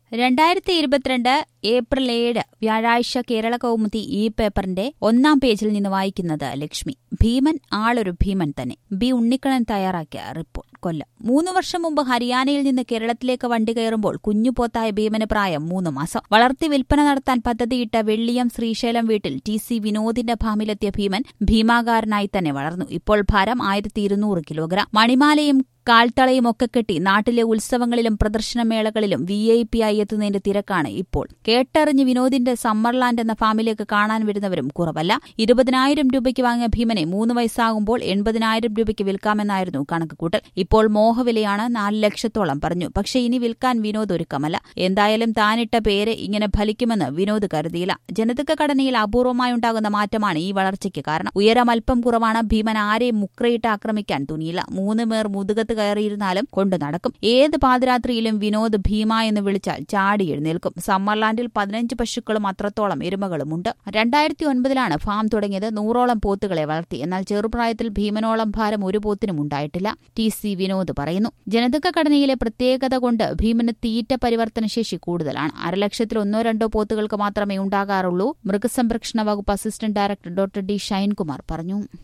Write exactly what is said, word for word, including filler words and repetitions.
രണ്ടായിരത്തി ഇരുപത്തിരണ്ട് ഏപ്രിൽ ഏഴ് വ്യാഴാഴ്ച കേരള കൗമുദി ഈ പേപ്പറിന്റെ ഒന്നാം പേജിൽ നിന്ന് വായിക്കുന്നത് ലക്ഷ്മി. ഭീമൻ ആളൊരു ഭീമൻ തന്നെ. ബി ഉണ്ണിക്കണ്ണൻ തയ്യാറാക്കിയ റിപ്പോർട്ട്. കൊല്ലം. മൂന്നു വർഷം മുമ്പ് ഹരിയാനയിൽ നിന്ന് കേരളത്തിലേക്ക് വണ്ടി കയറുമ്പോൾ കുഞ്ഞുപോത്തായ ഭീമന് പ്രായം മൂന്ന് മാസം. വളർത്തി വിൽപ്പന നടത്താൻ പദ്ധതിയിട്ട വെള്ളിയം ശ്രീശൈലം വീട്ടിൽ ടി സി വിനോദിന്റെ ഫാമിലെത്തിയ ഭീമൻ ഭീമാകാരനായി തന്നെ വളർന്നു. ഇപ്പോൾ ഭാരം ആയിരത്തി ഇരുന്നൂറ് കിലോഗ്രാം. മണിമാലയും കാൽത്തളയും ഒക്കെ കെട്ടി നാട്ടിലെ ഉത്സവങ്ങളിലും പ്രദർശനമേളകളിലും വി ഐ പി ആയി എത്തുന്നതിന്റെ തിരക്കാണ് ഇപ്പോൾ. കേട്ടറിഞ്ഞ് വിനോദിന്റെ സമ്മർലാൻഡ് എന്ന ഫാമിലേക്ക് കാണാൻ വരുന്നവരും കുറവല്ല. ഇരുപതിനായിരം രൂപയ്ക്ക് വാങ്ങിയ ഭീമനെ മൂന്ന് വയസ്സാകുമ്പോൾ എൺപതിനായിരം രൂപയ്ക്ക് വിൽക്കാമെന്നായിരുന്നു കണക്കുകൂട്ടൽ. ഇപ്പോൾ മോഹവിലയാണ് നാല് ലക്ഷത്തോളം പറഞ്ഞു. പക്ഷേ ഇനി വിൽക്കാൻ വിനോദ് ഒരുക്കമല്ല. എന്തായാലും താനിട്ട പേര് ഇങ്ങനെ ഫലിക്കുമെന്ന് വിനോദ് കരുതിയില്ല. ജനിതക ഘടനയിൽ അപൂർവമായുണ്ടാകുന്ന മാറ്റമാണ് ഈ വളർച്ചയ്ക്ക് കാരണം. ഉയരം അല്പം കുറവാണ്. ഭീമൻ ആരെയും മുക്രയിട്ട് ആക്രമിക്കാൻ തുനിയില്ല. മൂന്ന് പേർ മുതുകത്ത് കയറിയിരുന്നാലും കൊണ്ടു നടക്കും. ഏത് പാതിരാത്രിയിലും വിനോദ് ഭീമ എന്ന് വിളിച്ചാൽ ചാടി എഴുന്നേൽക്കും. സമ്മർലാൻഡിൽ പതിനഞ്ച് പശുക്കളും അത്രത്തോളം എരുമകളുമുണ്ട്. രണ്ടായിരത്തി ഒൻപതിലാണ് ഫാം തുടങ്ങിയത്. നൂറോളം പോത്തുകളെ വളർത്തി. എന്നാൽ ചെറുപ്രായത്തിൽ ഭീമനോളം ഭാരം ഒരു പോത്തിനും ഉണ്ടായിട്ടില്ല. ടി സി വിനോദ് പറയുന്നു. ജനിതക ഘടനയിലെ പ്രത്യേകത കൊണ്ട് ഭീമന് തീറ്റ പരിവർത്തനശേഷി കൂടുതലാണ്. അരലക്ഷത്തിൽ ഒന്നോ രണ്ടോ പോത്തുകൾക്ക് മാത്രമേ ഉണ്ടാകാറുള്ളൂ. മൃഗസംരക്ഷണ വകുപ്പ് assistant director doctor D Shinekumar പറഞ്ഞു.